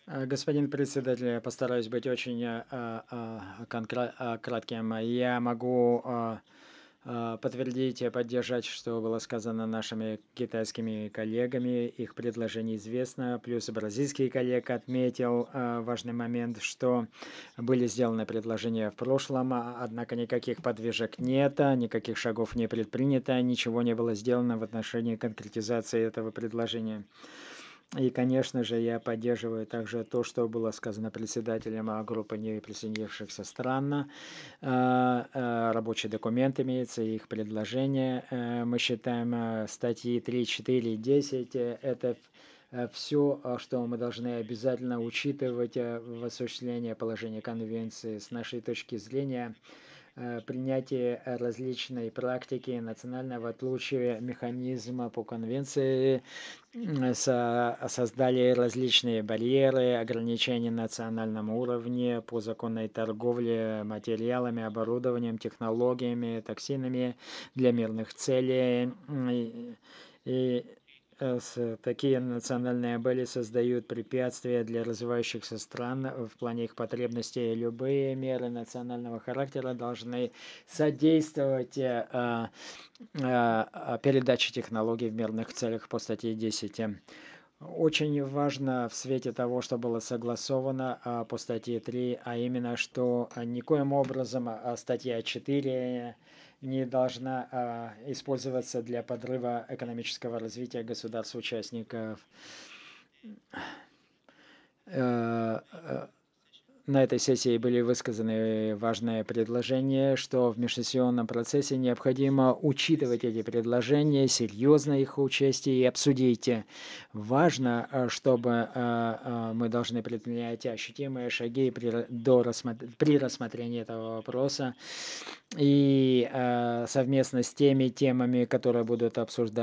Господин председатель, я постараюсь быть очень кратким. Я могу подтвердить и поддержать, что было сказано нашими китайскими коллегами. Их предложение известно. Плюс и бразильский коллег отметил важный момент, что были сделаны предложения в прошлом, однако никаких подвижек нет, никаких шагов не предпринято, ничего не было сделано в отношении конкретизации этого предложения. И, конечно же, я поддерживаю также то, что было сказано председателем группы неприсоединившихся стран. Рабочий документ имеется, их предложение. Мы считаем статьи 3, 4, 10. Это все, что мы должны обязательно учитывать в осуществлении положения конвенции. С нашей точки зрения, принятие различной практики национального отлучия механизма по конвенции создали различные барьеры, ограничения на национальном уровне по законной торговле материалами, оборудованием, технологиями, токсинами для мирных целей. И такие национальные были создают препятствия для развивающихся стран в плане их потребностей. Любые меры национального характера должны содействовать передаче технологий в мирных целях по статье 10. Очень важно в свете того, что было согласовано по статье 3, а именно, что никоим образом статья 4 не должна использоваться для подрыва экономического развития государств-участников. На этой сессии были высказаны важные предложения, что в межсессионном процессе необходимо учитывать эти предложения, серьезно их учесть и обсудить. Важно, чтобы мы должны предпринять ощутимые шаги при рассмотрении этого вопроса и совместно с теми темами, которые будут обсуждаться